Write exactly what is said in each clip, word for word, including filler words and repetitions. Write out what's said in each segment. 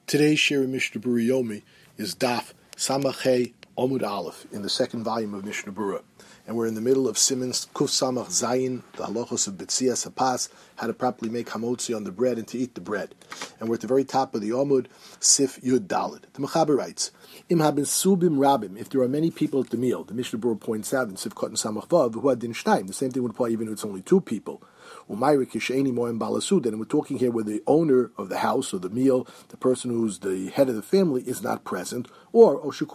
Today's Shir Mishnah Berurah Yomi is Daf Samach Omud Aleph in the second volume of Mishnah Berurah. And we're in the middle of Simon's Kuf Samach Zayin, the halachos of B'tzias Hapas, how to properly make hamotzi on the bread and to eat the bread. And we're at the very top of the Omud, Sif Yud Daled. The Mechaber writes, Im haben subim rabim, if there are many people at the meal, the Mishnah Berurah points out in Sif Kotan Samach Vav, who had din shnayim, the same thing would apply even if it's only two people. And we're talking here where the owner of the house or the meal, the person who's the head of the family, is not present, or or it's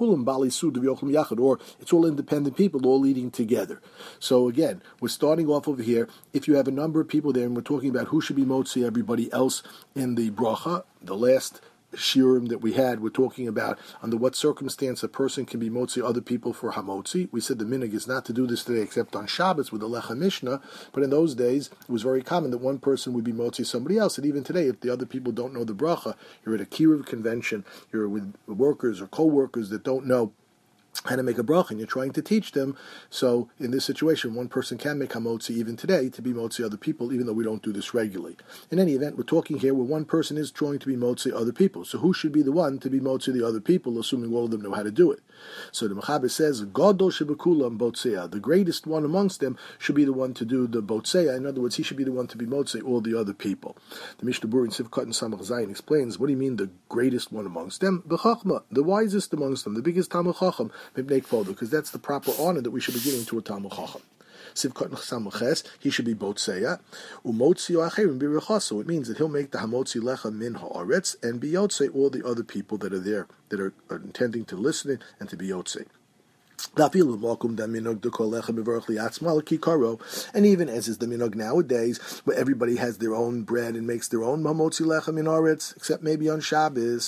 all independent people all eating together. So again, we're starting off over here. If you have a number of people there, and we're talking about who should be motzi everybody else in the bracha, the last shiurim that we had, we're talking about under what circumstance a person can be motzi other people for hamotzi. We said the minhag is not to do this today except on Shabbos with the Lecha Mishnah, but in those days it was very common that one person would be motzi somebody else, and even today if the other people don't know the bracha, you're at a kiruv convention, you're with workers or co-workers that don't know how to make a bracha, and you're trying to teach them. So in this situation, one person can make hamotzi even today to be motzi other people, even though we don't do this regularly. In any event, we're talking here where one person is trying to be motzi other people. So who should be the one to be motzi the other people, assuming all of them know how to do it? So the Mechaber says, Gadol shebekulam botzeya, the greatest one amongst them should be the one to do the botzeya. In other words, he should be the one to be motzi all the other people. The Mishnah Berurah in Sivkot and Samach Zayin explains, what do you mean the greatest one amongst them? The Chachma, the wisest amongst them, the biggest Talmid Chacham, because that's the proper honor that we should be giving to a Talmid Chacham. Sivkot Nechsamuches, he should be botzeya. Umotzi acherim b'rechaso. It means that he'll make the hamotzi lecha min haaretz and be yotzei all the other people that are there that are, are intending to listen and to be yotzei. And even as is the minhag nowadays, where everybody has their own bread and makes their own hamotzi lechem in aretz, except maybe on Shabbos.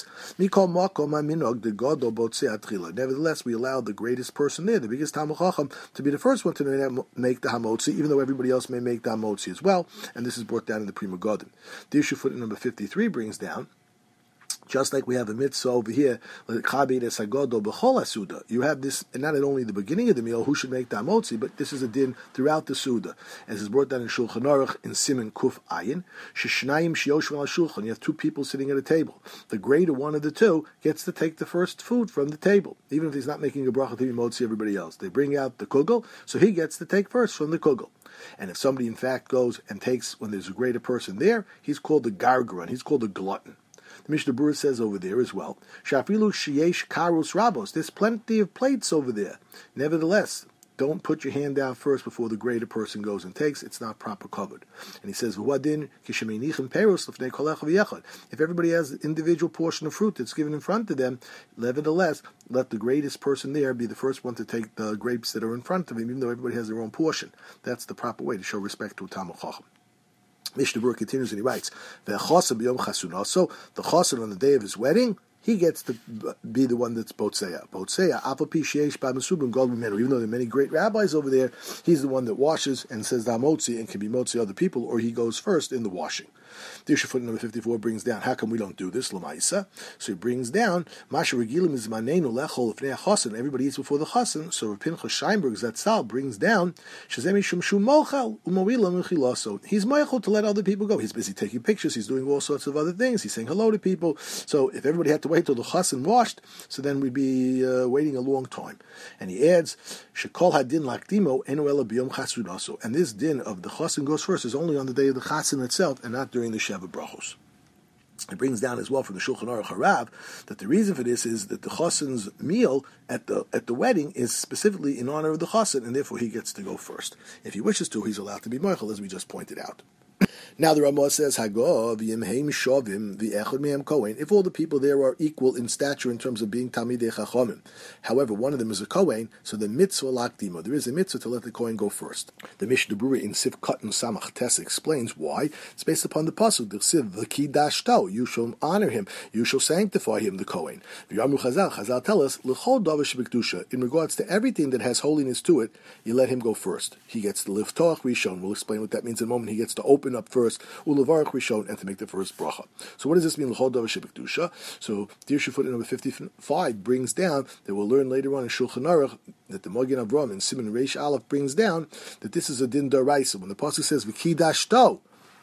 Nevertheless, we allow the greatest person there, the biggest Talmid Chacham, to be the first one to make the hamotzi, even though everybody else may make the hamotzi as well. And this is brought down in the Prima Godim. The issue footnote number fifty-three brings down, just like we have a mitzvah over here, you have this, and not only the beginning of the meal, who should make the hamotzi, but this is a din throughout the Suda. As is brought down in Shulchan Aruch in Siman Kuf Ayin, Shishnayim Shiyoshu al Shulchan, you have two people sitting at a table. The greater one of the two gets to take the first food from the table, even if he's not making a bracha to be motzi everybody else. They bring out the kugel, so he gets to take first from the kugel. And if somebody in fact goes and takes, when there's a greater person there, he's called the gargaran, he's called the glutton. The Mishnah Berurah says over there as well, Shafilu sheyesh karus rabos, there's plenty of plates over there. Nevertheless, don't put your hand down first before the greater person goes and takes. It's not proper covered. And he says, if everybody has an individual portion of fruit that's given in front of them, nevertheless, let the greatest person there be the first one to take the grapes that are in front of him, even though everybody has their own portion. That's the proper way to show respect to a Talmid Chacham. Mishnah Berurah continues and he writes, so the chassan on the day of his wedding, he gets to be the one that's botzeya. Botzeya, even though there are many great rabbis over there, he's the one that washes and says the hamotzi and can be motzi other people, or he goes first in the washing. The issue footnote number fifty-four brings down, how come we don't do this? Lamaisa. So he brings down, Masha Regilim is manenu lechol ifnei chassan. Everybody eats before the chassan. So Rav Pinchas Scheinberg Zatzal brings down, Shazemi shum shum mochel umawila mechilaso. He's mochel to let other people go. He's busy taking pictures. He's doing all sorts of other things. He's saying hello to people. So if everybody had to wait till the chassan washed, so then we'd be uh, waiting a long time. And he adds, Shekol hadin lakdimo enu ela biyom chasunaso. And this din of the chassan goes first is only on the day of the chassan itself, and not during the Sheva Brachos. It brings down as well from the Shulchan Aruch Harav that the reason for this is that the chassan's meal at the at the wedding is specifically in honor of the chassan, and therefore he gets to go first. If he wishes to, he's allowed to be mochel, as we just pointed out. Now the Ramah says, Hagov yimheim shovim v'echad mehem kohen. If all the people there are equal in stature in terms of being Talmidei Chachamim, however, one of them is a kohen, so the mitzvah lakdimo, there is a mitzvah to let the kohen go first. The Mishnah Berurah in Sif Katan Samach Tes explains why. It's based upon the pasuk, the Siv v'kidashto, you shall honor him, you shall sanctify him, the kohen. V'yamru Chazal, Chazal tell us, l'chol davar shebekdusha, in regards to everything that has holiness to it, you let him go first. He gets to liftoach rishon. We'll explain what that means in a moment. He gets to open up first. Ulevarach rishon, and to make the first bracha. So what does this mean? L'chol davar shebekdusha. So the issue footnote number fifty-five brings down that we'll learn later on in Shulchan Aruch that the Magen Avraham in Siman Reish Aleph brings down that this is a din d'oraisa. When the pasuk says v'kidashto,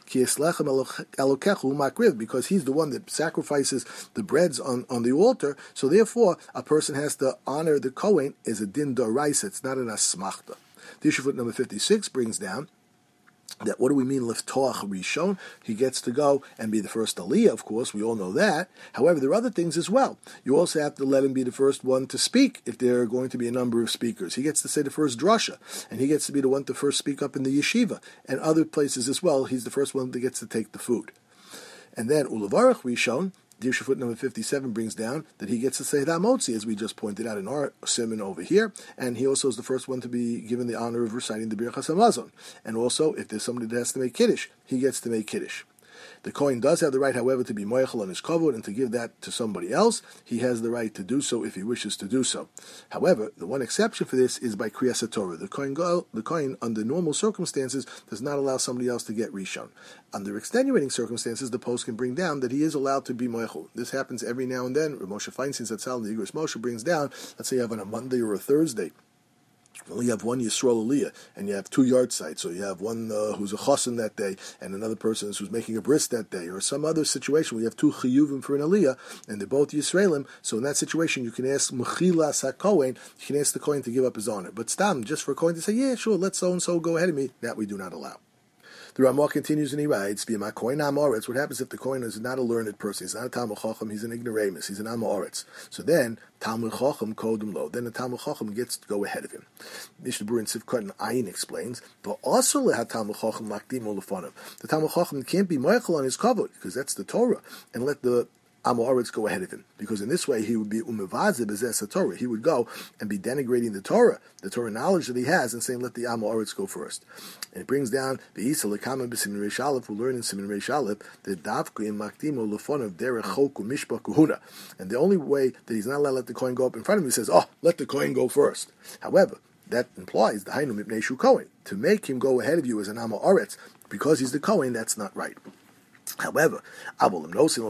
because he's the one that sacrifices the breads on, on the altar. So therefore, a person has to honor the Kohen as a din d'oraisa. It's not an asmachta. The issue foot number fifty-six brings down that what do we mean liftoach rishon? He gets to go and be the first aliyah, of course, we all know that. However, there are other things as well. You also have to let him be the first one to speak if there are going to be a number of speakers. He gets to say the first drasha, and he gets to be the one to first speak up in the yeshiva, and other places as well. He's the first one that gets to take the food. And then ulavarach rishon, Dirsha foot number fifty-seven brings down that he gets to say Ramotzi, as we just pointed out in our simon over here, and he also is the first one to be given the honor of reciting the Birchas Hamazon. And also, if there's somebody that has to make Kiddush, he gets to make Kiddush. The Kohen does have the right, however, to be moyachel on his kavod and to give that to somebody else. He has the right to do so if he wishes to do so. However, the one exception for this is by Kriyas HaTorah. The Kohen, go, the Kohen, under normal circumstances, does not allow somebody else to get Rishon. Under extenuating circumstances, the post can bring down that he is allowed to be moyachel. This happens every now and then. Moshe Feinstein Zatzal and the Igros Moshe brings down, let's say you have on a Monday or a Thursday, only you have one Yisrael Aliyah, and you have two yard sites. So you have one uh, who's a chosin that day, and another person who's making a bris that day, or some other situation where you have two chiyuvim for an Aliyah, and they're both Yisraelim. So in that situation, you can ask Mechilas HaKohen, you can ask the Kohen to give up his honor. But stam, just for a Kohen to say, yeah, sure, let so-and-so go ahead of me, that we do not allow. The Ramah continues and he writes, what happens if the Kohen is not a learned person? He's not a Talmud Chacham, he's an ignoramus, he's an Amoritz. So then, Talmud Chacham kodem lo. Then the Talmud Chacham gets to go ahead of him. Mishnah Berurah in Sivkot and Ayin explains, but also the Talmud Chacham makdim olafonav. The Talmud Chacham can't be moyachel on his kavod, because that's the Torah, and let the Amoritz go ahead of him, because in this way he would be umevazeh b'zeh Torah. He would go and be denigrating the Torah, the Torah knowledge that he has, and saying, let the Amoritz go first. And it brings down the Isa lekama b'simin reish aleph. We learn in simin reish aleph that davka in makdimo lefonav derech chok u'mishpah kuhuna. And the only way that he's not allowed to let the Kohen go up in front of him, he says, oh, let the Kohen go first. However, that implies the hainu mipnei shu Kohen, to make him go ahead of you as an Amoritz because he's the Kohen. That's not right. However, so the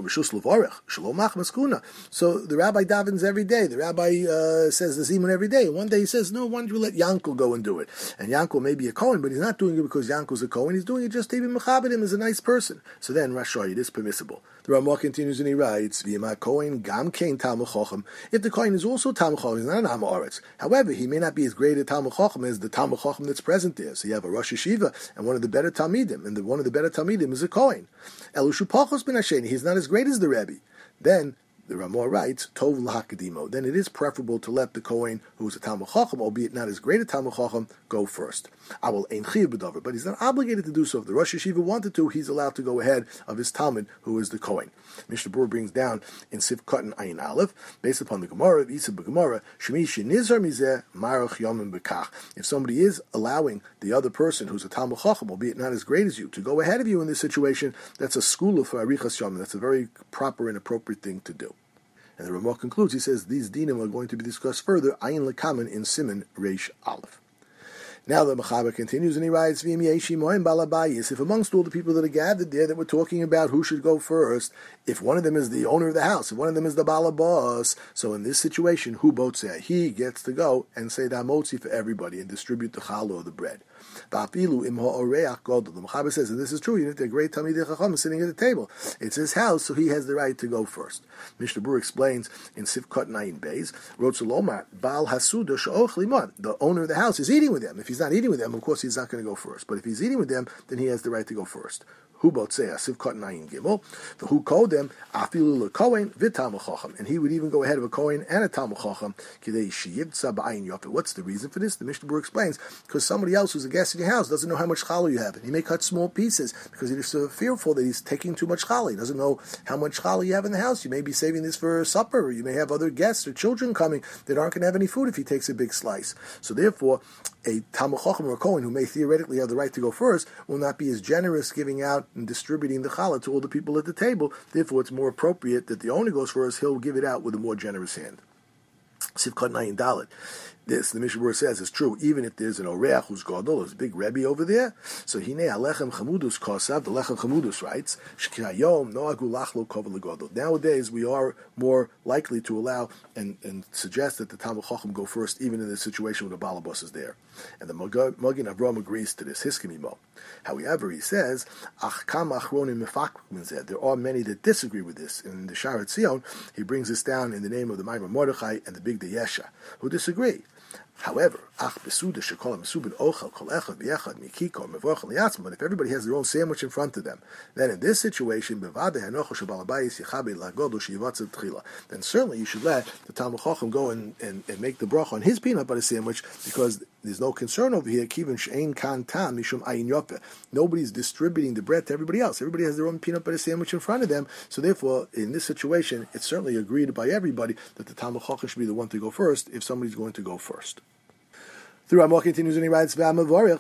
rabbi davens every day. The rabbi uh, says the zimun every day. One day he says, no, why don't you let Yankel go and do it? And Yankel may be a Kohen, but he's not doing it because Yankel's a Kohen. He's doing it just to be mechabed him as a nice person. So then, Rashi, it is permissible. The Ramah continues and he writes, Kohen gam kein Talmud Chacham. If the Kohen is also Talmud Chacham, he's not an Amoritz. However, he may not be as great a Talmud Chacham as the Talmud Chacham that's present there. So you have a Rosh Yeshiva and one of the better Talmidim, and the, one of the better Talmidim is a Kohen. Elushu Pachos ben Hasheni, he's not as great as the Rebbe. Then the Ramah writes, Tov l'hakadimo. Then it is preferable to let the Kohen, who is a Talmud Chacham, albeit not as great a Talmud Chacham, go first. I will ein chiv b'davar, but he's not obligated to do so. If the Rosh Yeshiva wanted to, he's allowed to go ahead of his Talmud, who is the Kohen. Mishnah Berurah brings down in Sivkot and Ayin Aleph, based upon the Gemara, Isa b'Gemara, Shemi shenizar mizeh marach yomim b'kach. If somebody is allowing the other person, who's a Talmud Chacham, albeit not as great as you, to go ahead of you in this situation, that's a skula for arichas yomim. That's a very proper and appropriate thing to do. And the Ramah concludes, he says, these dinim are going to be discussed further, Ayin lekamen in Siman Reish Aleph. Now the Mechaber continues and he writes, if amongst all the people that are gathered there that we're talking about who should go first, if one of them is the owner of the house, if one of them is the balabas, so in this situation, hu botzeh, he gets to go and say the hamotzi for everybody and distribute the challah or the bread. The Mechaber says, and this is true, you know, they're great Talmidei Chacham sitting at the table. It's his house, so he has the right to go first. Mishnah Berurah explains in Sivkot Nayin Beis, Rotzulomar, Baal Hasuda Sha'och Limon. The owner of the house is eating with them. If he's not eating with them, of course he's not going to go first. But if he's eating with them, then he has the right to go first. Hu botzeh, Sivkot Nayin Gimel, the hu kodem afilu lekohen v'Talmud Chacham, and he would even go ahead of a Kohen and a Talmud Chacham. Kidei sheyivtza b'ayin yofeh. What's the reason for this? The Mishnah Berurah explains, because somebody else who's a guest in your house doesn't know how much challah you have, and he may cut small pieces because he's so fearful that he's taking too much challah. He doesn't know how much challah you have in the house. You may be saving this for supper, or you may have other guests or children coming that aren't going to have any food if he takes a big slice. So therefore, a Talmud Chacham or a Kohen who may theoretically have the right to go first will not be as generous giving out and distributing the challah to all the people at the table. Therefore, it's more appropriate that the owner goes first. He'll give it out with a more generous hand. Sivkot Nayin Dalet. This, the Mishnah Berurah says, is true, even if there's an Oreach who's Gadol, there's a big Rebbe over there. So, Hinei Alechem Chamudus Kosav, the Lechem Chamudus writes, Shkayom Noagu Lachlo Kovel Gadol. Nowadays, we are more likely to allow and, and suggest that the Talmud Chacham go first, even in the situation when the Balabas is there. And the Magen Avraham agrees to this, Hiskimimo. However, he says, Ach Kam Achronim Mefakmin Zeh. There are many that disagree with this. In the Sharet Zion, he brings this down in the name of the Maimon Mordechai and the Big Yesha, who disagree. However, ach besuda shekol mesubin ochel kol echad b'yechad mikiko mevorchel liyatzma. But if everybody has their own sandwich in front of them, then in this situation, bevade hanocho shebalabayis yichabe lagodo sheyivatzav tchila. Then certainly you should let the Talmud Chacham go and, and, and make the bracha on his peanut butter sandwich, because there's no concern over here. Kivin she'ein kan tam mishum ayin yope. Nobody's distributing the bread to everybody else. Everybody has their own peanut butter sandwich in front of them. So therefore, in this situation, it's certainly agreed by everybody that the Talmud Chacham should be the one to go first if somebody's going to go first. The Ramah continues and he writes, and whoever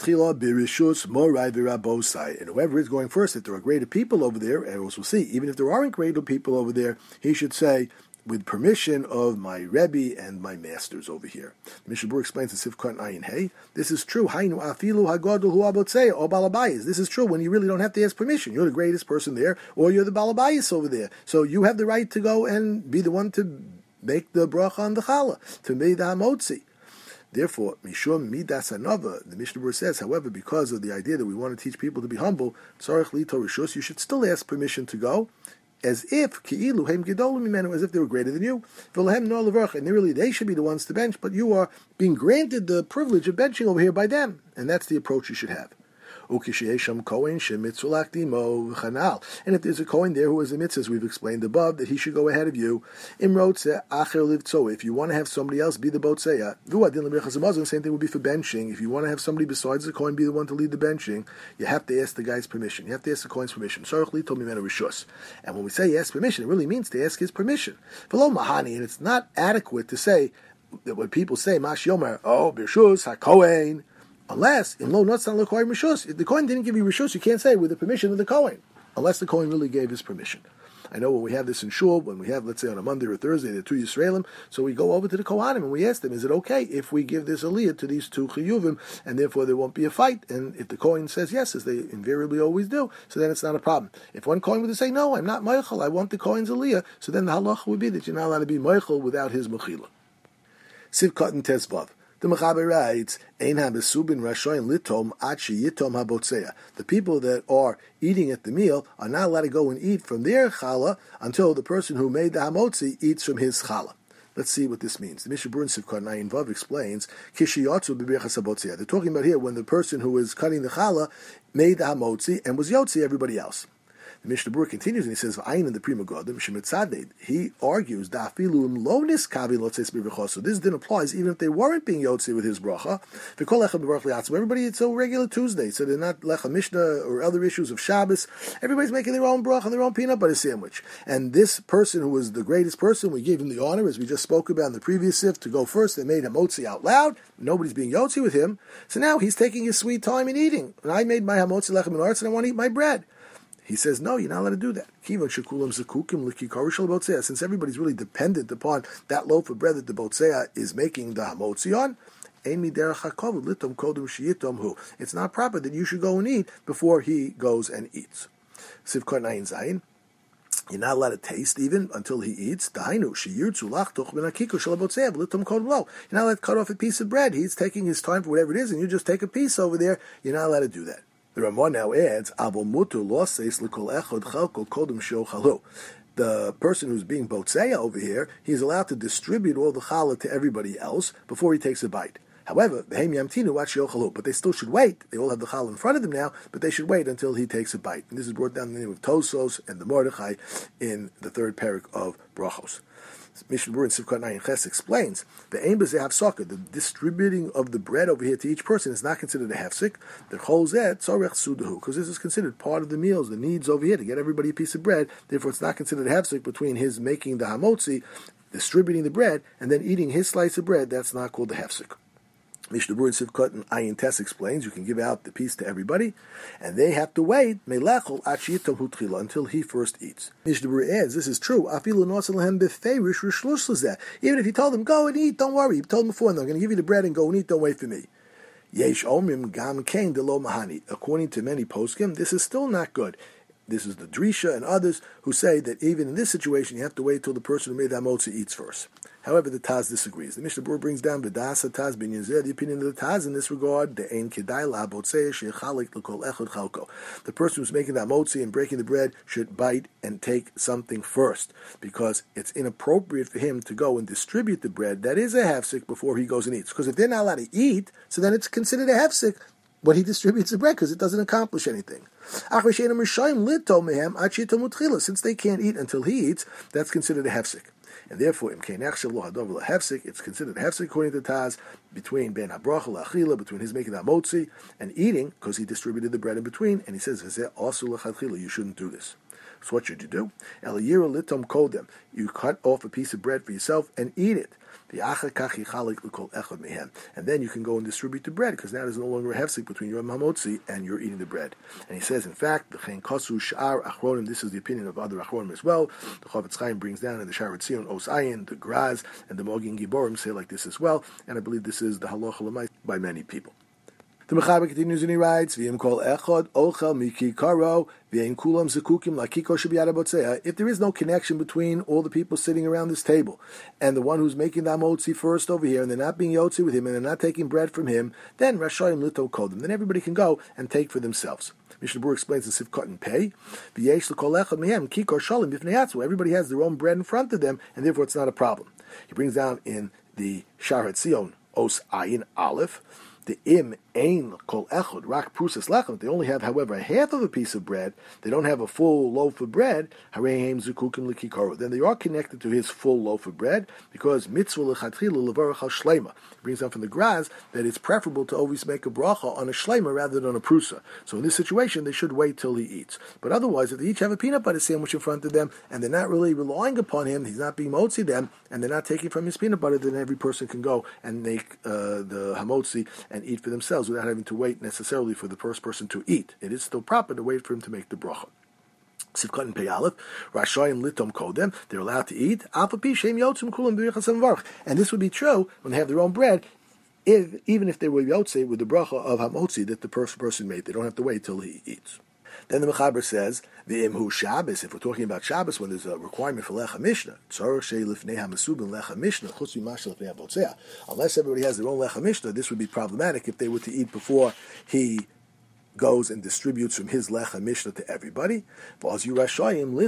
is going first, if there are greater people over there, and we'll see, even if there aren't greater people over there, he should say, with permission of my Rebbe and my masters over here. The Mishnah Berurah explains in Sivkot Ayin Hey, this is true. Hainu afilu hagadol hu abotzei or balabayis. This is true when you really don't have to ask permission. You're the greatest person there, or you're the balabayis over there. So you have the right to go and be the one to make the bracha on the challah, to make the hamotzi. Therefore, Mishum Midas Anava, the Mishnah Berurah says, however, because of the idea that we want to teach people to be humble, Tzarech Lito Rishus, you should still ask permission to go, as if Ki'ilu Heim Gedolim Mimenu, as if they were greater than you. V'lehem no levarach, and really they should be the ones to bench, but you are being granted the privilege of benching over here by them, and that's the approach you should have. And if there's a Kohen there who is a mitzvah, as we've explained above, that he should go ahead of you. If you want to have somebody else be the botzeya, the same thing would be for benching. If you want to have somebody besides the Kohen be the one to lead the benching, you have to ask the guy's permission. You have to ask the Kohen's permission. And when we say ask permission, it really means to ask his permission. And it's not adequate to say that when people say, Mash Yomer, oh, Birshus, HaKohen, unless, if the Kohen didn't give you Rishus, you can't say with the permission of the Kohen, unless the Kohen really gave his permission. I know when we have this in Shul, when we have, let's say on a Monday or Thursday, the two Yisraelim, so we go over to the Kohanim and we ask them, is it okay if we give this aliyah to these two Chiyuvim, and therefore there won't be a fight? And if the Kohen says yes, as they invariably always do, so then it's not a problem. If one Kohen were to say, no, I'm not Meichel, I want the Kohen's aliyah, so then the halacha would be that you're not allowed to be Meichel without his Mechila. Sivkot and Tesvav. The Mechaber writes, Ein ha-besubin rashoyin litom achi yitom ha-botzeya. The people that are eating at the meal are not allowed to go and eat from their challah until the person who made the hamotzi eats from his challah. Let's see what this means. The Mishnah Berurah in Sivkot Nayin Vav explains, Kishiyotzu b'birchas ha-botzeya. They're talking about here when the person who was cutting the challah made the hamotzi and was yotzi everybody else. The Mishnah Berurah continues and he says, "Ayin in the Prima Godim Shemitzadeh." He argues that Da'afilum lonis kavi lotzes b'bracha. So this din applies even if they weren't being yotzi with his bracha. V'kol lecha b'barach liatzim. Everybody, it's a regular Tuesday, so they're not lecha mishnah or other issues of Shabbos. Everybody's making their own bracha, their own peanut butter sandwich. And this person who was the greatest person, we gave him the honor, as we just spoke about in the previous sif, to go first. They made him motzi out loud. Nobody's being yotzi with him. So now he's taking his sweet time in eating. And I made my hamotzi lechem and arts, and I want to eat my bread. He says, no, you're not allowed to do that. Since everybody's really dependent upon that loaf of bread that the botzeya is making the hamotzi on, it's not proper that you should go and eat before he goes and eats. Sivkot Nayin Zayin. You're not allowed to taste even until he eats. You're not allowed to cut off a piece of bread. He's taking his time for whatever it is, and you just take a piece over there. You're not allowed to do that. The Ramah now adds, the person who's being botzeya over here, he's allowed to distribute all the challah to everybody else before he takes a bite. However, but they still should wait. They all have the challah in front of them now, but they should wait until he takes a bite. And this is brought down in the name of Tosos and the Mordechai in the third parak of Brachos. Mishnah Berurah in Sivkot Nayin Ches explains the aim is to have soccer. The distributing of the bread over here to each person is not considered a hefsek. The cholzet tzorech sudahu, because this is considered part of the meals, the needs over here to get everybody a piece of bread. Therefore, it's not considered a hefsek between his making the hamotzi, distributing the bread, and then eating his slice of bread. That's not called the hefsek. Mishnah Berurah Sivkot and Ayin Tes explains you can give out the piece to everybody, and they have to wait melechol achiyatom hutchila until he first eats. Mishnah Berurah adds, this is true. Afilu nosan lehem beferish rishlush lezeh. Even if he told them go and eat, don't worry. He told them before, and I'm going to give you the bread and go and eat. Don't wait for me. Yesh omrim gam kain delo mahani. According to many poskim, this is still not good. This is the Drisha and others who say that even in this situation, you have to wait till the person who made the hamotzi eats first. However, the Taz disagrees. The Mishnah Berurah brings down B'das Taz bin Yezer, the opinion of the Taz in this regard, the ein kedai la'botzei shechalik l'kol echad chalko. The person who's making that motzi and breaking the bread should bite and take something first, because it's inappropriate for him to go and distribute the bread that is a hefsek before he goes and eats. Because if they're not allowed to eat, so then it's considered a hefsek when he distributes the bread, because it doesn't accomplish anything. Since they can't eat until he eats, that's considered a hefsek. And therefore, it's considered a hefsek according to Taz between ben habracha la'achila, between his making that motzi and eating, because he distributed the bread in between. And he says, you shouldn't do this. So what should you do? You cut off a piece of bread for yourself and eat it. And then you can go and distribute the bread, because now there's no longer a hefsek between your mamotzi and you're eating the bread. And he says, in fact, the chen kasu sh'ar achronim, this is the opinion of other achronim as well. The Chofetz Chaim brings down in the Sharat Zion, Os Ayin, the Graz, and the Mogin Giborim say like this as well. And I believe this is the halacha l'mais by many people. The Mechaber continues and he writes, V'im kol echad ochel miki karo v'ein kulam zekukim lakiko shebiyad habotzeah. If there is no connection between all the people sitting around this table and the one who's making the hamotzi first over here, and they're not being yotzi with him, and they're not taking bread from him, then rashayim lito kodim. Then everybody can go and take for themselves. Mishnah Berurah explains in Sivkot and Pei, V'yesh l'kol echad mehem kikor shalim b'fnei yatzmo. Everybody has their own bread in front of them, and therefore it's not a problem. He brings down in the Sharat Zion, Os Ayin Aleph, the im ein kol echad rak prusas lechem. They only have, however, half of a piece of bread. They don't have a full loaf of bread. Hareim zukukim lekikaro. Then they are connected to his full loaf of bread, because mitzvah lechatchila levarach al shleima. It brings down from the Graz that it's preferable to always make a bracha on a shleima rather than on a prusa. So in this situation, they should wait till he eats. But otherwise, if they each have a peanut butter sandwich in front of them and they're not really relying upon him, he's not being motzi them, and they're not taking from his peanut butter, then every person can go and make uh, the hamotzi and eat for themselves without having to wait necessarily for the first person to eat. It is still proper to wait for him to make the bracha. Sivkot and Pei Aleph, Rashayim litom kodem, they're allowed to eat. And this would be true when they have their own bread, if, even if they were yotze with the bracha of hamotzi that the first person made. They don't have to wait till he eats. Then the Mechaber says, the imhu Shabbos, if we're talking about Shabbos, when there's a requirement for lecha mishnah, unless everybody has their own lecha mishnah, this would be problematic if they were to eat before he goes and distributes from his lecha mishnah to everybody. But if they have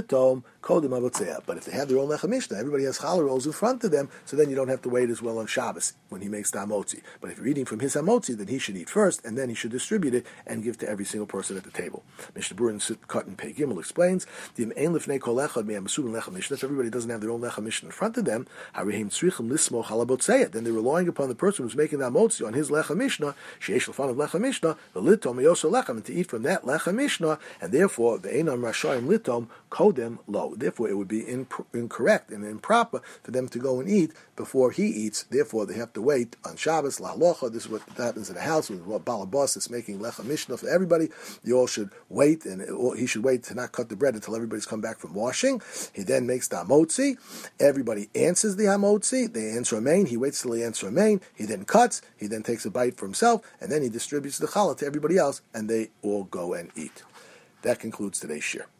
their own lecha mishnah, everybody has challah rolls in front of them, so then you don't have to wait as well on Shabbos when he makes the hamotzi. But if you're eating from his hamotzi, then he should eat first, and then he should distribute it and give to every single person at the table. Mishnah Berurah in Sivkot and Pei Gimel explains, if everybody doesn't have their own lecha mishnah in front of them, then they're relying upon the person who's making the hamotzi on his lecha mishnah, lecha mishnah, the litom and to eat from that lecha mishnah, and therefore the einam rashayim litom kodem lo. Therefore, it would be inc- incorrect and improper for them to go and eat before he eats. Therefore, they have to wait on Shabbos lahalocha. This is what happens in a house with what balabas is making lecha mishnah for everybody. You all should wait, and it, he should wait to not cut the bread until everybody's come back from washing. He then makes the hamotzi. Everybody answers the hamotzi. They answer a main. He waits till he answers a main. He then cuts. He then takes a bite for himself, and then he distributes the challah to everybody else, and they all go and eat. That concludes today's shir.